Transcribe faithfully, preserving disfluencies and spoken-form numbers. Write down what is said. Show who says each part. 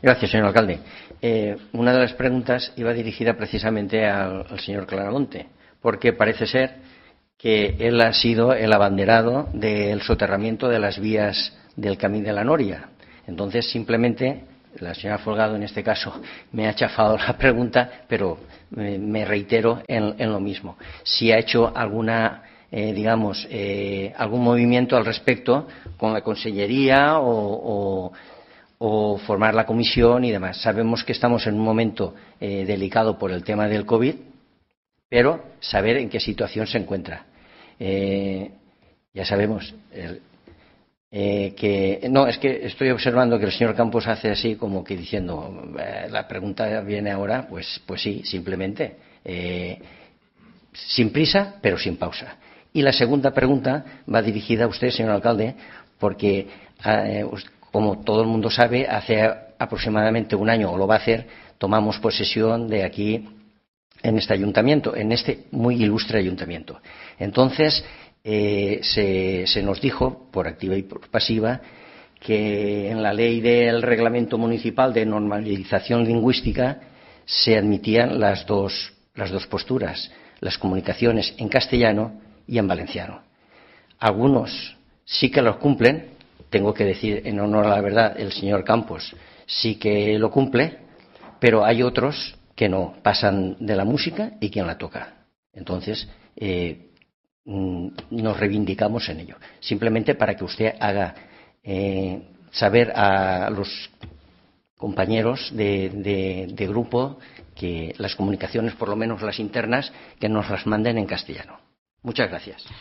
Speaker 1: Gracias, señor alcalde. Eh, una de las preguntas iba dirigida precisamente al, al señor Claramonte, porque parece ser que él ha sido el abanderado del soterramiento de las vías del Camí de la Noria. Entonces, simplemente, la señora Folgado, en este caso, me ha chafado la pregunta, pero me, me reitero en, en lo mismo. Si ha hecho alguna, eh, digamos, eh, algún movimiento al respecto con la Consellería o, o o formar la comisión y demás. Sabemos que estamos en un momento eh, delicado por el tema del COVID, pero saber en qué situación se encuentra. Eh, ya sabemos el, eh, que... No, es que estoy observando que el señor Campos hace así como que diciendo, eh, la pregunta viene ahora, pues, pues sí, simplemente. Eh, sin prisa, pero sin pausa. Y la segunda pregunta va dirigida a usted, señor alcalde, porque... Eh, como todo el mundo sabe, hace aproximadamente un año, o lo va a hacer, tomamos posesión de aquí, en este ayuntamiento, en este muy ilustre ayuntamiento. Entonces, eh, se, se nos dijo, por activa y por pasiva, que en la ley del reglamento municipal de normalización lingüística se admitían las dos, las dos posturas, las comunicaciones en castellano y en valenciano. Algunos sí que los cumplen. Tengo que decir, en honor a la verdad, el señor Campos sí que lo cumple, pero hay otros que no, pasan de la música y quien la toca. Entonces, eh, nos reivindicamos en ello. Simplemente para que usted haga eh, saber a los compañeros de, de, de grupo que las comunicaciones, por lo menos las internas, que nos las manden en castellano. Muchas gracias.